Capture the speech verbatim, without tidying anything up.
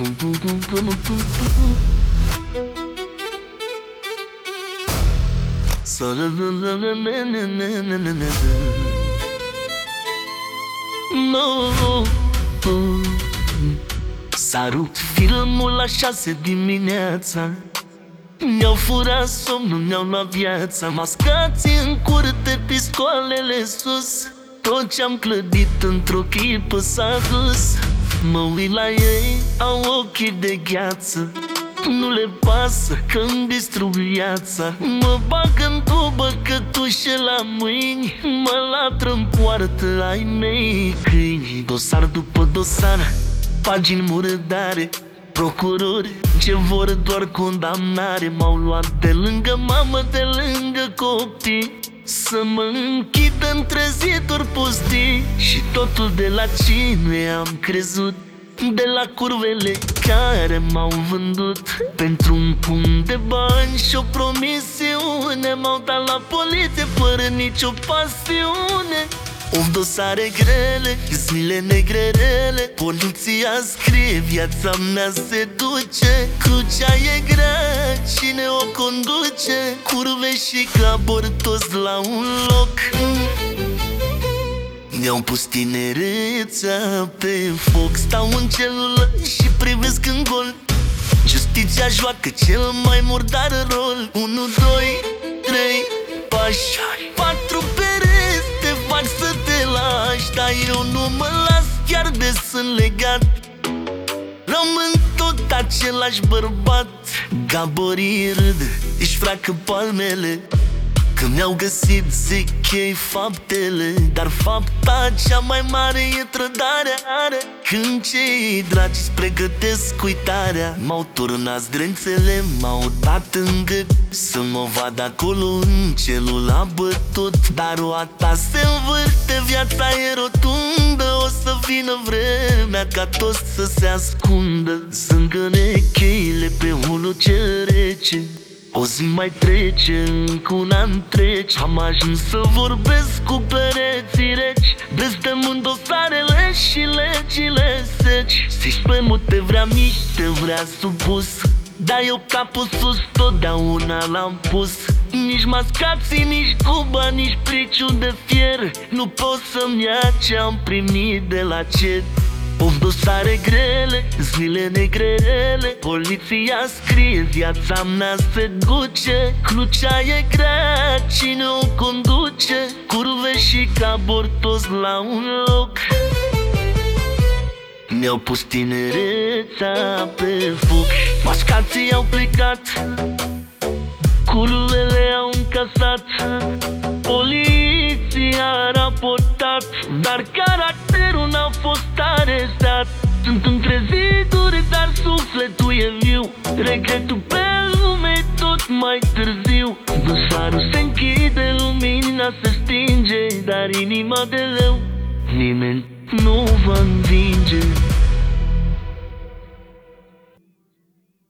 S-a rupt filmul la șase dimineața, mi-au furat somnul, mi-au luat viața. Mascații în curte, piscoalele sus, tot ce-am clădit într-o clipă s-a dus. Mă uit la ei, au ochii de gheață, nu le pasă că-mi distrug viața. Mă bag în tubă cătușe la mâini, mă latră în poartă ai mei câini. Dosar după dosar, pagini murădare, procurori ce vor doar condamnare. M-au luat de lângă mamă, de lângă copii, să mă închidă între ziduri pustii. Și totul de la cine am crezut? De la curvele care m-au vândut pentru un pumn de bani și o promisiune. M-au dat la poliție fără nicio pasiune. Of, dosare grele, zile negrele, poliția scrie, viața mea se duce. Crucea e grea, cine o conduce? Curve și cabori toți la un loc. Mi-au pus tinerețea pe foc. Stau în celulă și privesc în gol. Justiția joacă cel mai murdar rol. Unu, doi, trei pași, patru pereți te fac să te lași. Dar eu nu mă las, chiar de sunt legat. Rămân tot același bărbat. Gaborii râd, își freacă palmele că mi-au găsit, zic ei, faptele. Dar fapta cea mai mare e trădarea. Când cei dragi-ți pregătesc uitarea, m-au turnat zdrențele, m-au dat în gât să mă vad acolo în celula bătut. Dar roata se învârte, viața e rotundă. O să vină vremea ca toți să se ascundă. Zângăne cheile pe unul ce rece, o zi mai trece, încă un an trece. Am ajuns să vorbesc cu pereții reci, blestemând dosarele și legile seci. Zici pe mute vrea miște, vrea supus, dar eu capul sus totdeauna l-am pus. Nici mascații, nici cuba, nici priciu de fier nu pot să-mi ia ce-am primit de la cet. Of, dosare grele, zile negrele, poliția scrie, viața mea se duce. Crucea e grea, cine o conduce? Curve și cabori toți la un loc. Mi-au pus tinerețea pe foc. Mascații au plecat, curvele au încasat, poliția a raportat, dar caracterul n-a fost arestat. Sunt între ziduri, dar sufletul e viu, regretul pe lume tot mai târziu. Dosarul se închide, lumina se stinge, dar inima de leu nimeni nu va învinge.